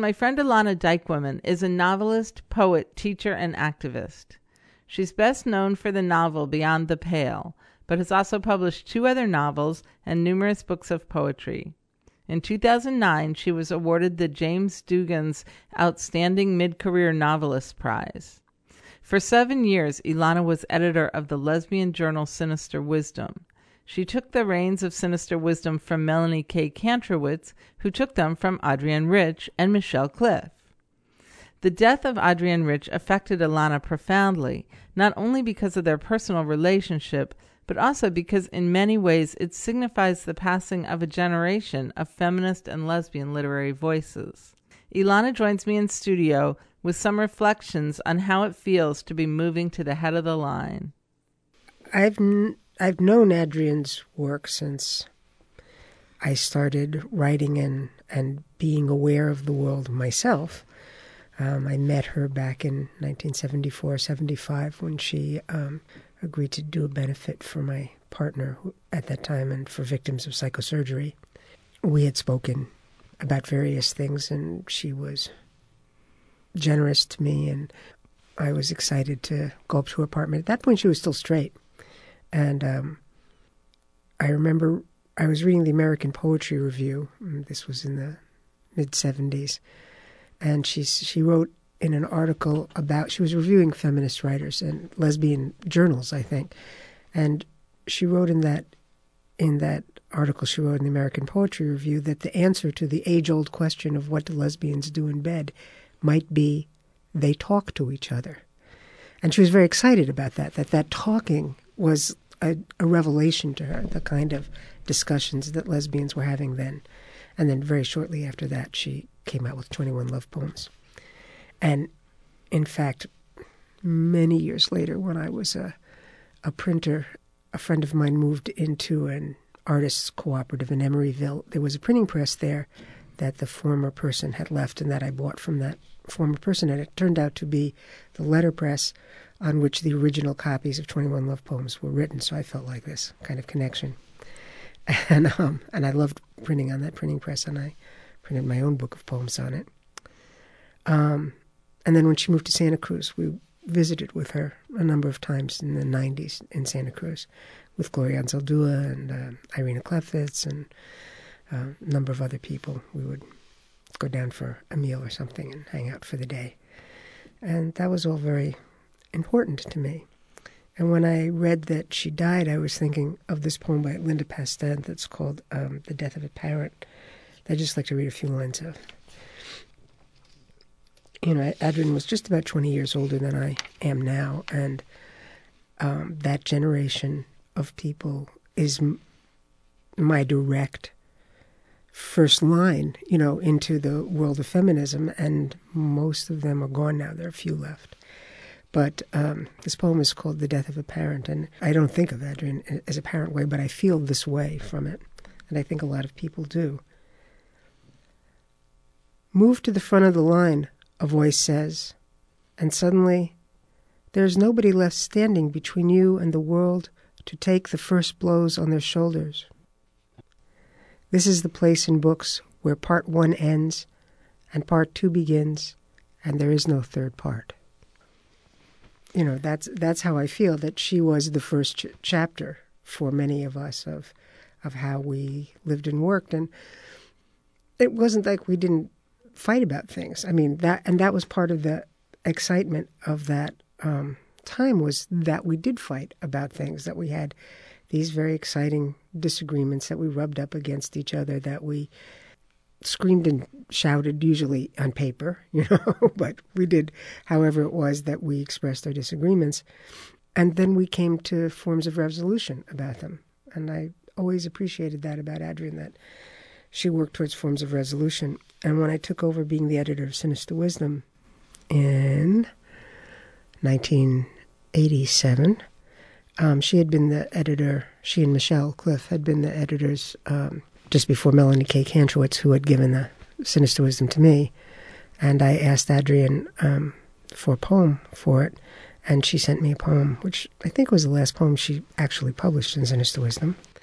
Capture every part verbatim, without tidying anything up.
my friend Ilana Dykwoman is a novelist, poet, teacher, and activist. She's best known for the novel Beyond the Pale, but has also published two other novels and numerous books of poetry. In two thousand nine, she was awarded the James Dugan's Outstanding Mid-Career Novelist Prize. For seven years, Ilana was editor of the lesbian journal Sinister Wisdom. She took the reins of Sinister Wisdom from Melanie K. Kantrowitz, who took them from Adrienne Rich and Michelle Cliff. The death of Adrienne Rich affected Ilana profoundly, not only because of their personal relationship, but also because in many ways it signifies the passing of a generation of feminist and lesbian literary voices. Ilana joins me in studio with some reflections on how it feels to be moving to the head of the line. I've n- I've known Adrienne's work since I started writing and, and being aware of the world myself. Um, I met her back in nineteen seventy-four, seventy-five when she um, agreed to do a benefit for my partner at that time and for victims of psychosurgery. We had spoken about various things, and she was generous to me, and I was excited to go up to her apartment. At that point, she was still straight. And um, I remember I was reading the American Poetry Review. This was in the mid-seventies. And she she wrote in an article about, she was reviewing feminist writers and lesbian journals, I think. And she wrote in that in that article she wrote in the American Poetry Review that the answer to the age-old question of what do lesbians do in bed might be they talk to each other. And she was very excited about that, that that talking was a, a revelation to her, the kind of discussions that lesbians were having then. And then very shortly after that, she came out with twenty-one Love Poems. And in fact, many years later, when I was a, a printer, a friend of mine moved into an artists' cooperative in Emeryville. There was a printing press there that the former person had left and that I bought from that former person. And it turned out to be the letterpress on which the original copies of twenty-one Love Poems were written. So I felt like this kind of connection. And um, and I loved printing on that printing press, and I printed my own book of poems on it. Um, and then when she moved to Santa Cruz, we visited with her a number of times in the nineties in Santa Cruz with Gloria Anzaldúa and uh, Irina Klefitz and uh, a number of other people. We would go down for a meal or something and hang out for the day. And that was all very important to me. And when I read that she died, I was thinking of this poem by Linda Pastan that's called um, The Death of a Parent. I'd just like to read a few lines of. You know, Adrienne was just about twenty years older than I am now, and um, that generation of people is m- my direct first line, you know, into the world of feminism, and most of them are gone now. There are a few left. But um, this poem is called The Death of a Parent, and I don't think of Adrienne as a parent way, but I feel this way from it, and I think a lot of people do. Move to the front of the line, a voice says, and suddenly there's nobody left standing between you and the world to take the first blows on their shoulders. This is the place in books where part one ends and part two begins, and there is no third part. You know, that's that's how I feel, that she was the first ch- chapter for many of us of of how we lived and worked. And it wasn't like we didn't fight about things. I mean, that and that was part of the excitement of that um, time, was that we did fight about things, that we had these very exciting disagreements, that we rubbed up against each other, that we screamed and shouted, usually on paper, you know, but we did however it was that we expressed our disagreements. And then we came to forms of resolution about them. And I always appreciated that about Adrienne, that she worked towards forms of resolution. And when I took over being the editor of Sinister Wisdom in nineteen eighty-seven, um, she had been the editor, she and Michelle Cliff had been the editors um, just before Melanie K. Kantrowitz, who had given the Sinister Wisdom to me. And I asked Adrienne um, for a poem for it, and she sent me a poem, which I think was the last poem she actually published in Sinister Wisdom.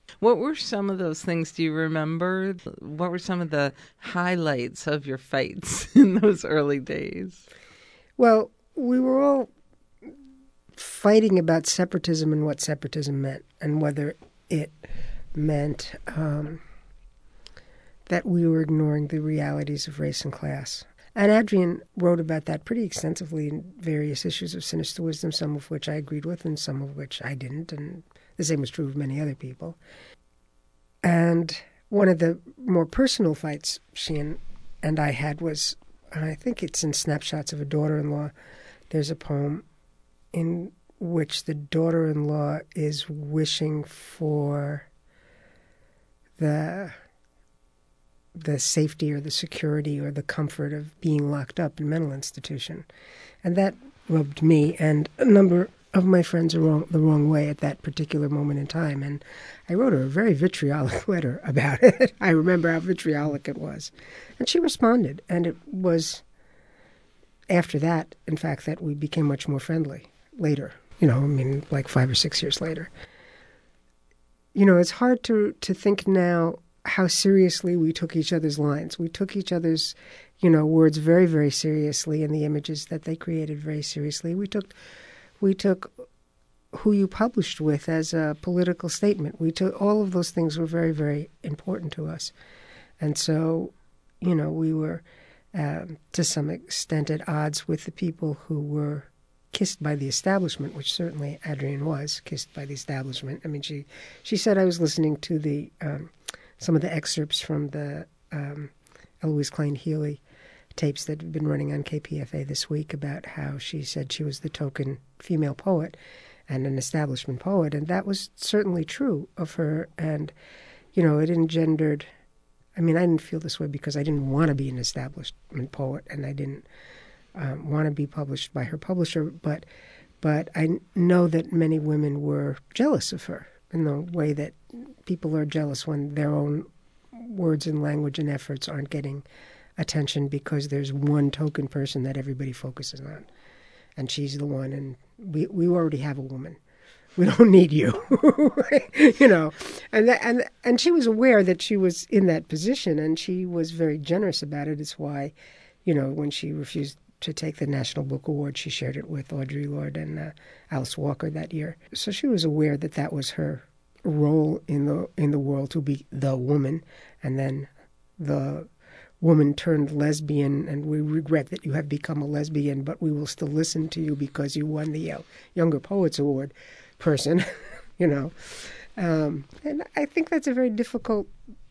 What were some of those things? Do you remember? What were some of the highlights of your fights in those early days? Well, we were all fighting about separatism and what separatism meant, and whether it meant um, that we were ignoring the realities of race and class. And Adrienne wrote about that pretty extensively in various issues of Sinister Wisdom, some of which I agreed with and some of which I didn't, and the same was true of many other people. And one of the more personal fights she and, and I had was, and I think it's in Snapshots of a Daughter-in-Law, there's a poem in which the daughter-in-law is wishing for the the safety or the security or the comfort of being locked up in a mental institution. And that rubbed me and a number of my friends the wrong, the wrong way at that particular moment in time. And I wrote her a very vitriolic letter about it. I remember how vitriolic it was. And she responded. And it was after that, in fact, that we became much more friendly later. You know, I mean, like five or six years later. You know, it's hard to, to think now how seriously we took each other's lines. We took each other's, you know, words very, very seriously, and the images that they created very seriously. We took, we took who you published with as a political statement. We took all of those things were very, very important to us, and so, you know, we were um, to some extent at odds with the people who were kissed by the establishment, which certainly Adrienne was kissed by the establishment. I mean, she she said I was listening to the um, some of the excerpts from the um, Eloise Klein Healy tapes that have been running on K P F A this week about how she said she was the token female poet and an establishment poet. And that was certainly true of her. And, you know, it engendered, I mean, I didn't feel this way because I didn't want to be an establishment poet and I didn't um, want to be published by her publisher. But, but I know that many women were jealous of her in the way that people are jealous when their own words and language and efforts aren't getting attention because there's one token person that everybody focuses on. And she's the one, and we, we already have a woman. We don't need you, you know. And, that, and and she was aware that she was in that position, and she was very generous about it. It's why, you know, when she refused to take the National Book Award, she shared it with Audre Lorde and uh, Alice Walker that year. So she was aware that that was her role in the in the world, to be the woman, and then the woman turned lesbian, and we regret that you have become a lesbian, but we will still listen to you because you won the uh, Younger Poets Award person, you know. Um, and I think that's a very difficult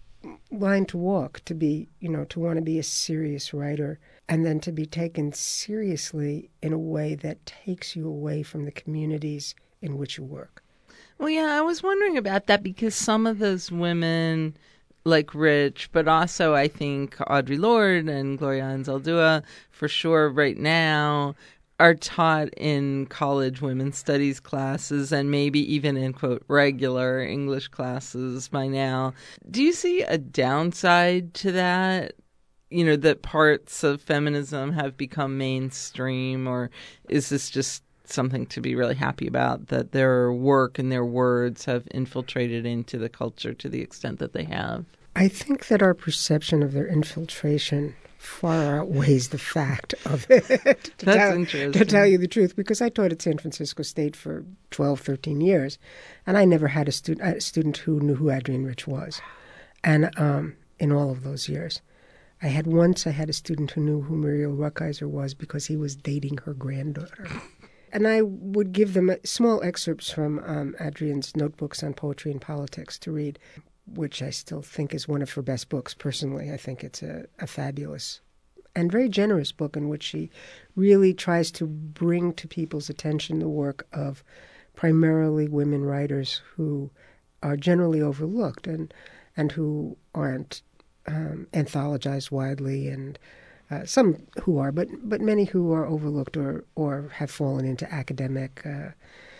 line to walk, to be, you know, to want to be a serious writer and then to be taken seriously in a way that takes you away from the communities in which you work. Well, yeah, I was wondering about that because some of those women, like Rich, but also I think Audre Lorde and Gloria Anzaldúa, for sure right now, are taught in college women's studies classes and maybe even in, quote, regular English classes by now. Do you see a downside to that? You know, that parts of feminism have become mainstream, or is this just something to be really happy about, that their work and their words have infiltrated into the culture to the extent that they have? I think that our perception of their infiltration far outweighs the fact of it, to, That's tell, interesting. to tell you the truth, because I taught at San Francisco State for twelve, thirteen years, and I never had a, stu- a student who knew who Adrienne Rich was. And um, in all of those years, I had once I had a student who knew who Muriel Rukeyser was because he was dating her granddaughter. And I would give them small excerpts from um, Adrienne's notebooks on poetry and politics to read, which I still think is one of her best books. Personally, I think it's a, a fabulous and very generous book in which she really tries to bring to people's attention the work of primarily women writers who are generally overlooked and, and who aren't um, anthologized widely, and uh, some who are, but but many who are overlooked or, or have fallen into academic uh,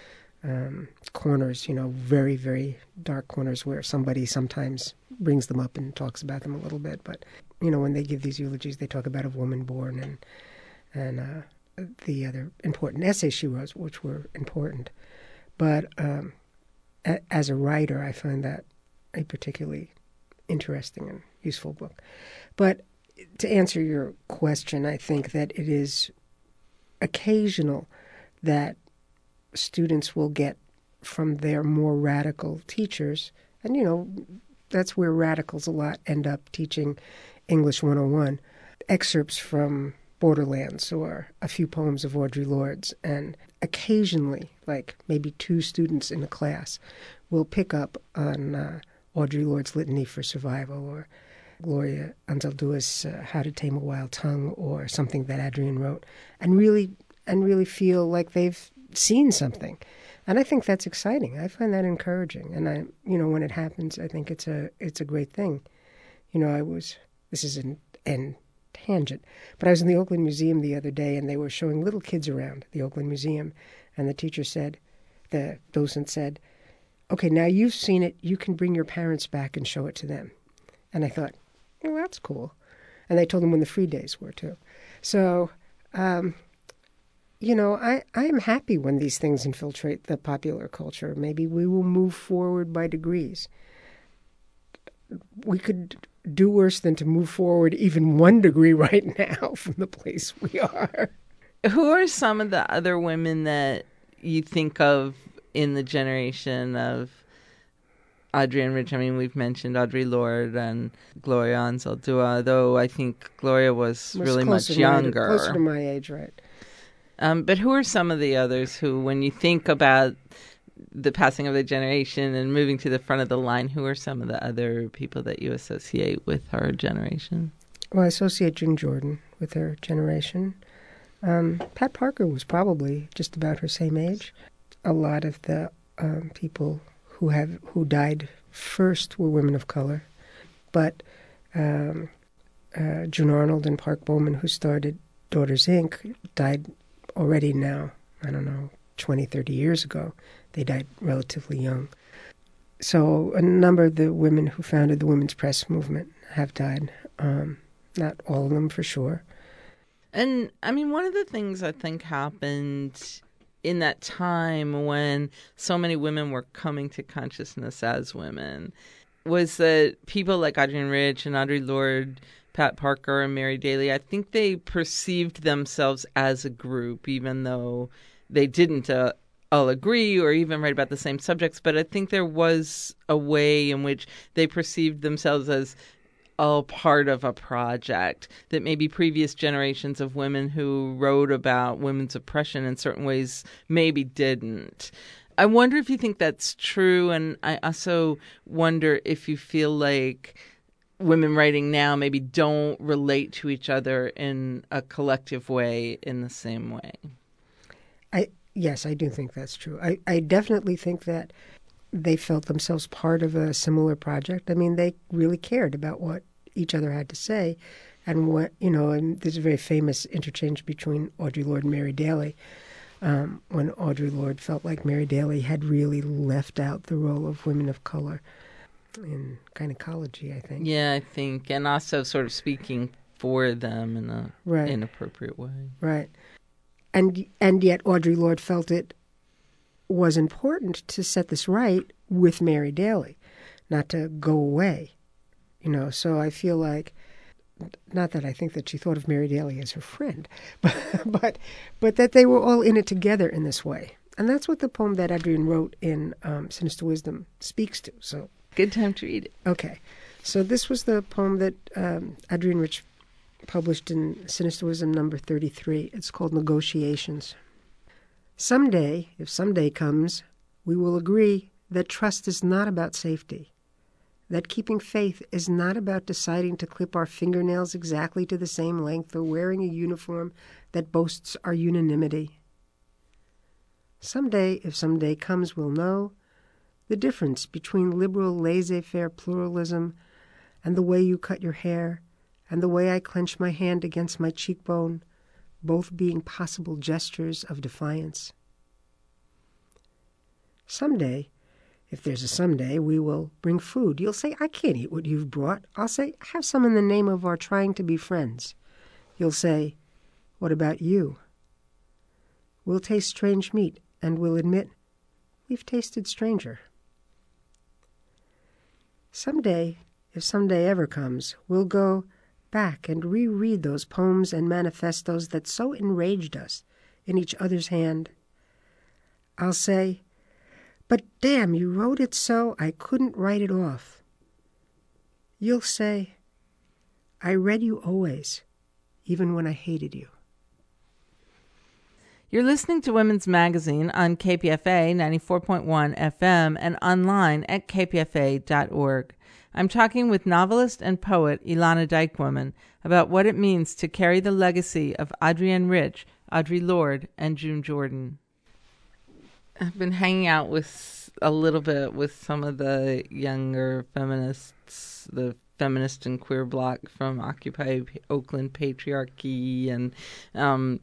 um, corners, you know, very, very dark corners where somebody sometimes brings them up and talks about them a little bit. But, you know, when they give these eulogies, they talk about A Woman Born and, and uh, the other important essays she wrote, which were important. But um, a- as a writer, I find that a particularly interesting and useful book. But to answer your question, I think that it is occasional that students will get from their more radical teachers, and, you know, that's where radicals a lot end up teaching English one oh one, excerpts from Borderlands or a few poems of Audre Lorde's. And occasionally, like maybe two students in a class, will pick up on uh, Audre Lorde's Litany for Survival or Gloria Anzaldua's uh, How to Tame a Wild Tongue or something that Adrienne wrote, and really and really feel like they've seen something. And I think that's exciting. I find that encouraging. And I, you know, when it happens, I think it's a it's a great thing. You know, I was, this is an, an tangent, but I was in the Oakland Museum the other day, and they were showing little kids around the Oakland Museum. And the teacher said, the docent said, okay, now you've seen it. You can bring your parents back and show it to them. And I thought, well, that's cool. And I told them when the free days were, too. So, um, you know, I, I am happy when these things infiltrate the popular culture. Maybe we will move forward by degrees. We could do worse than to move forward even one degree right now from the place we are. Who are some of the other women that you think of in the generation of Adrienne Rich? I mean, we've mentioned Audre Lorde and Gloria Anzaldúa, though I think Gloria was, was really much younger. My, closer to my age, right. Um, but who are some of the others who, when you think about the passing of the generation and moving to the front of the line, who are some of the other people that you associate with her generation? Well, I associate June Jordan with her generation. Um, Pat Parker was probably just about her same age. A lot of the um, people who have who died first were women of color, but um, uh, June Arnold and Park Bowman, who started Daughters Incorporated, died already now, I don't know, twenty, thirty years ago. They died relatively young. So a number of the women who founded the women's press movement have died. Um, not all of them, for sure. And, I mean, one of the things I think happened in that time when so many women were coming to consciousness as women was that people like Adrienne Rich and Audre Lorde, Pat Parker and Mary Daly, I think they perceived themselves as a group, even though they didn't uh, all agree or even write about the same subjects. But I think there was a way in which they perceived themselves as all part of a project that maybe previous generations of women who wrote about women's oppression in certain ways maybe didn't. I wonder if you think that's true, and I also wonder if you feel like women writing now maybe don't relate to each other in a collective way in the same way. I yes, I do think that's true. I, I definitely think that they felt themselves part of a similar project. I mean, they really cared about what each other had to say. And what, you know, and there's a very famous interchange between Audre Lorde and Mary Daly, um, when Audre Lorde felt like Mary Daly had really left out the role of women of color in gynecology, I think. Yeah, I think, and also sort of speaking for them in a right. inappropriate way. Right. And and yet Audre Lorde felt it was important to set this right with Mary Daly, not to go away. You know, so I feel like, not that I think that she thought of Mary Daly as her friend, but but, but that they were all in it together in this way. And that's what the poem that Adrienne wrote in um, Sinister Wisdom speaks to. So good time to read it. Okay. So this was the poem that um, Adrienne Rich published in Sinister Wisdom number thirty-three. It's called Negotiations. Someday, if someday comes, we will agree that trust is not about safety, that keeping faith is not about deciding to clip our fingernails exactly to the same length or wearing a uniform that boasts our unanimity. Someday, if someday comes, we'll know the difference between liberal laissez-faire pluralism and the way you cut your hair and the way I clench my hand against my cheekbone, both being possible gestures of defiance. Someday, if there's a someday, we will bring food. You'll say, I can't eat what you've brought. I'll say, have some in the name of our trying to be friends. You'll say, what about you? We'll taste strange meat, and we'll admit, we've tasted stranger. Someday, if someday ever comes, we'll go back and reread those poems and manifestos that so enraged us in each other's hand. I'll say, but damn, you wrote it so I couldn't write it off. You'll say, I read you always, even when I hated you. You're listening to Women's Magazine on K P F A ninety-four point one F M and online at k p f a dot org. I'm talking with novelist and poet Elana Dykwoman about what it means to carry the legacy of Adrienne Rich, Audre Lorde, and June Jordan. I've been hanging out with a little bit with some of the younger feminists, the feminist and queer bloc from Occupy Oakland Patriarchy, and um,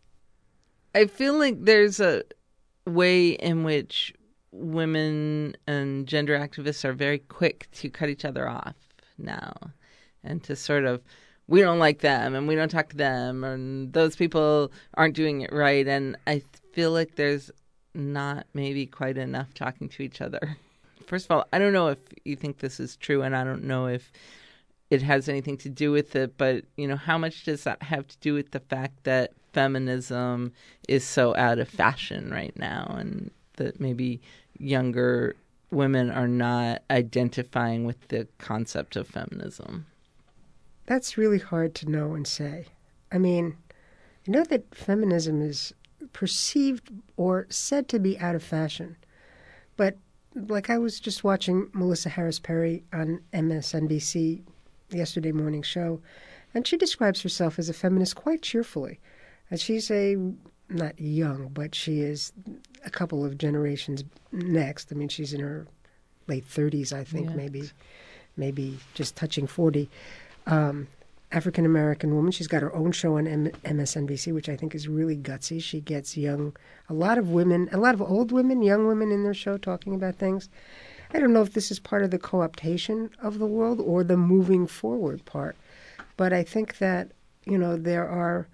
I feel like there's a way in which women and gender activists are very quick to cut each other off now and to sort of, we don't like them and we don't talk to them and those people aren't doing it right. And I feel like there's not maybe quite enough talking to each other. First of all, I don't know if you think this is true, and I don't know if it has anything to do with it, but, you know, how much does that have to do with the fact that feminism is so out of fashion right now, and that maybe younger women are not identifying with the concept of feminism? That's really hard to know and say. I mean, I know that feminism is perceived or said to be out of fashion, but like I was just watching Melissa Harris Perry on M S N B C yesterday morning show, and she describes herself as a feminist quite cheerfully. And she's a, not young, but she is a couple of generations next. I mean, she's in her late thirties, I think, yes. maybe maybe just touching forty. Um, African-American woman. She's got her own show on M- M S N B C, which I think is really gutsy. She gets young, a lot of women, a lot of old women, young women in their show talking about things. I don't know if this is part of the co-optation of the world or the moving forward part, but I think that, you know, there are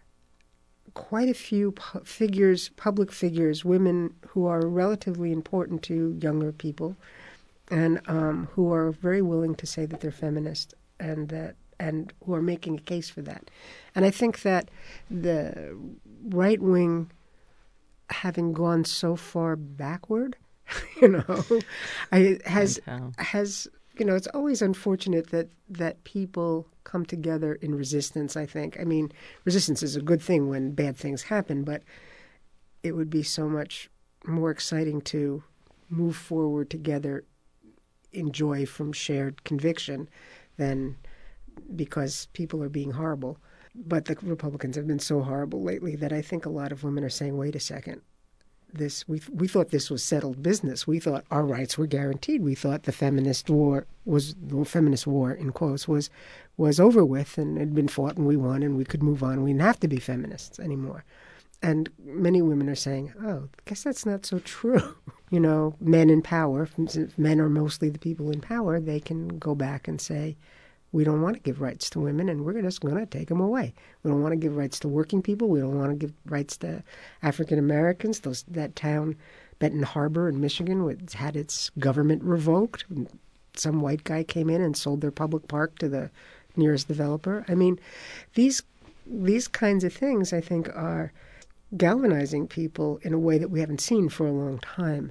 quite a few pu- figures, public figures, women who are relatively important to younger people and um, who are very willing to say that they're feminist and that and who are making a case for that. And I think that the right wing, having gone so far backward, you know, I, has has you know, it's always unfortunate that that people come together in resistance. I think. I mean, resistance is a good thing when bad things happen, but it would be so much more exciting to move forward together in joy from shared conviction than because people are being horrible. But the Republicans have been so horrible lately that I think a lot of women are saying, wait a second, this we we thought this was settled business. We thought our rights were guaranteed. We thought the feminist war was the feminist war in quotes was was over with and had been fought and we won and we could move on. We didn't have to be feminists anymore. And many women are saying, oh, I guess that's not so true. You know, men in power, since men are mostly the people in power, they can go back and say, we don't want to give rights to women, and we're just going to take them away. We don't want to give rights to working people. We don't want to give rights to African Americans. Those that town, Benton Harbor in Michigan, which had its government revoked. Some white guy came in and sold their public park to the nearest developer. I mean, these these kinds of things, I think, are galvanizing people in a way that we haven't seen for a long time.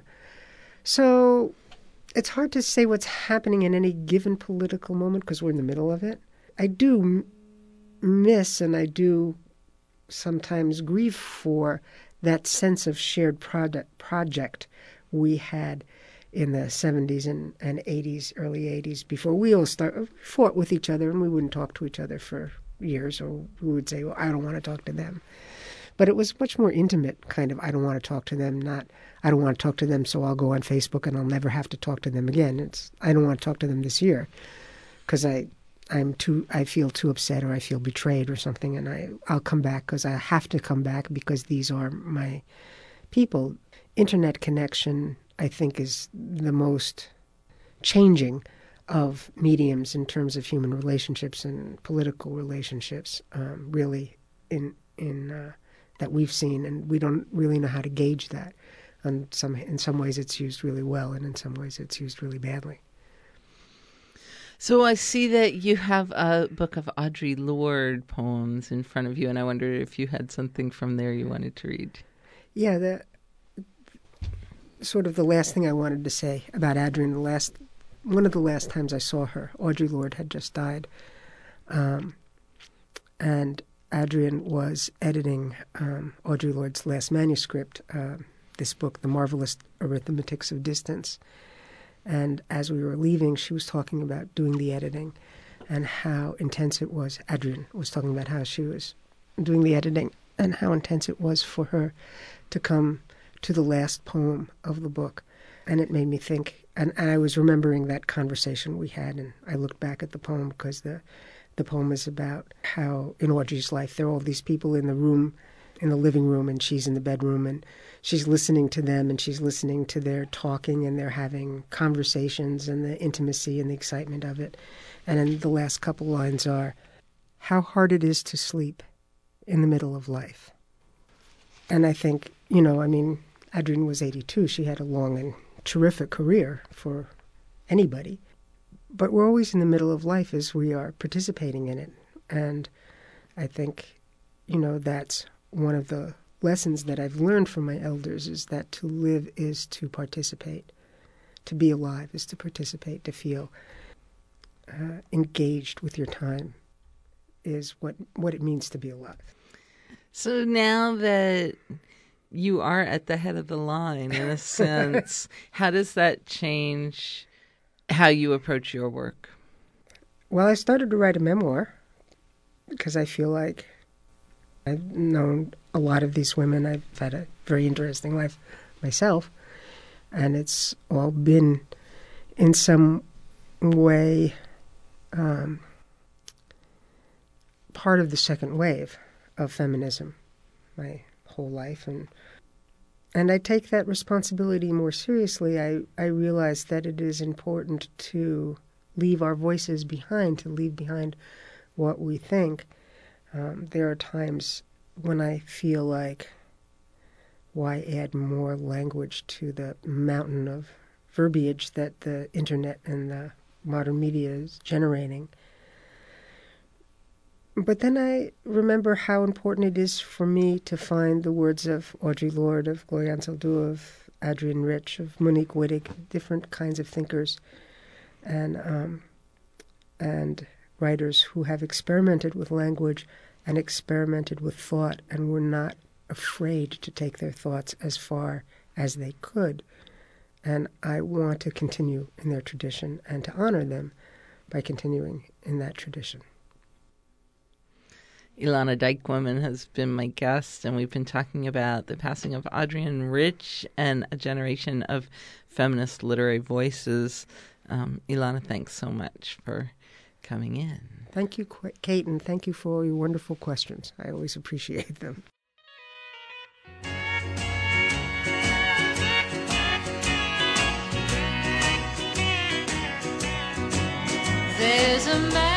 So it's hard to say what's happening in any given political moment because we're in the middle of it. I do m- miss and I do sometimes grieve for that sense of shared product, project we had in the seventies and, and eighties, early eighties, before we all start, fought with each other and we wouldn't talk to each other for years, or we would say, well, I don't want to talk to them. But it was much more intimate kind of, I don't want to talk to them, not, I don't want to talk to them, so I'll go on Facebook and I'll never have to talk to them again. It's, I don't want to talk to them this year because I, I'm too, I feel too upset or I feel betrayed or something, and I, I'll come back because I have to come back because these are my people. Internet connection, I think, is the most changing of mediums in terms of human relationships and political relationships, um, really, in in uh, that we've seen, and we don't really know how to gauge that. And some, in some ways it's used really well, and in some ways it's used really badly. So I see that you have a book of Audre Lorde poems in front of you, and I wonder if you had something from there you wanted to read. Yeah, the sort of the last thing I wanted to say about Adrienne, the last one of the last times I saw her, Audre Lorde had just died, um, and Adrienne was editing um, Audre Lorde's last manuscript, uh, this book, The Marvelous Arithmetics of Distance. And as we were leaving, she was talking about doing the editing and how intense it was. Adrienne was talking about how she was doing the editing and how intense it was for her to come to the last poem of the book. And it made me think, and, and I was remembering that conversation we had, and I looked back at the poem because the, the poem is about how in Audrey's life there are all these people in the room, in the living room, and she's in the bedroom, and she's listening to them, and she's listening to their talking, and they're having conversations, and the intimacy and the excitement of it. And then the last couple lines are, how hard it is to sleep in the middle of life. And I think, you know, I mean, Adrienne was eighty-two. She had a long and terrific career for anybody. But we're always in the middle of life as we are participating in it. And I think, you know, that's one of the lessons that I've learned from my elders, is that to live is to participate. To be alive is to participate, to feel uh, engaged with your time is what, what it means to be alive. So now that you are at the head of the line, in a sense, how does that change how you approach your work? Well, I started to write a memoir because I feel like I've known a lot of these women. I've had a very interesting life myself, and it's all been in some way um, part of the second wave of feminism my whole life. And and I take that responsibility more seriously. I, I realize that it is important to leave our voices behind, to leave behind what we think. Um, there are times when I feel like, why add more language to the mountain of verbiage that the internet and the modern media is generating? But then I remember how important it is for me to find the words of Audre Lorde, of Gloria Anzaldúa, of Adrienne Rich, of Monique Wittig, different kinds of thinkers and um, and writers who have experimented with language and experimented with thought and were not afraid to take their thoughts as far as they could. And I want to continue in their tradition and to honor them by continuing in that tradition. Ilana Dijkwoman has been my guest, and we've been talking about the passing of Adrienne Rich and a generation of feminist literary voices. Um, Ilana, thanks so much for coming in. Thank you, Kate, and thank you for all your wonderful questions. I always appreciate them. There's a man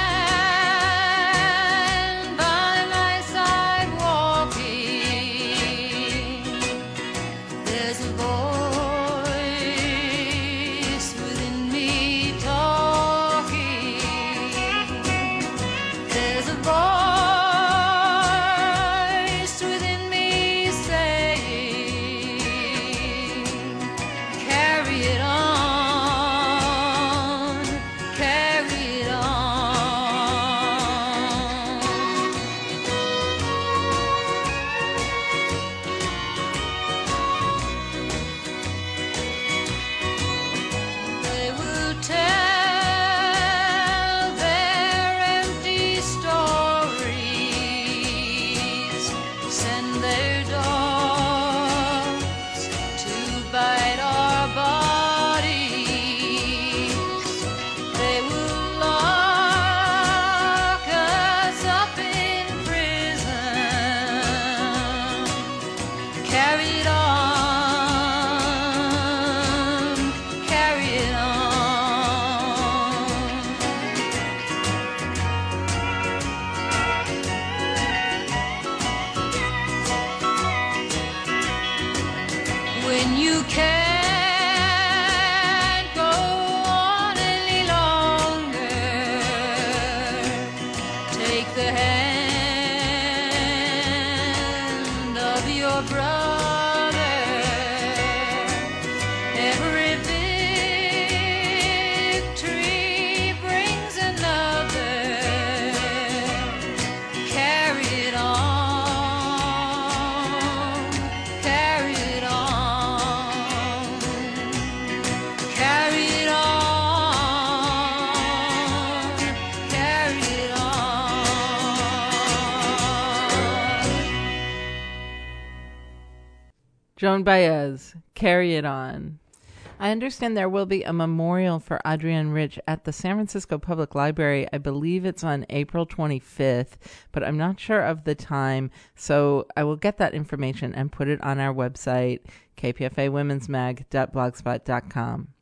can't go on any longer. your brother. Every victory brings another. Carry it on, carry it on, carry it on, carry it on. Joan Baez, Carry It On. I understand there will be a memorial for Adrienne Rich at the San Francisco Public Library. I believe it's on April twenty-fifth, but I'm not sure of the time. So I will get that information and put it on our website, k p f a women's mag dot blogspot dot com.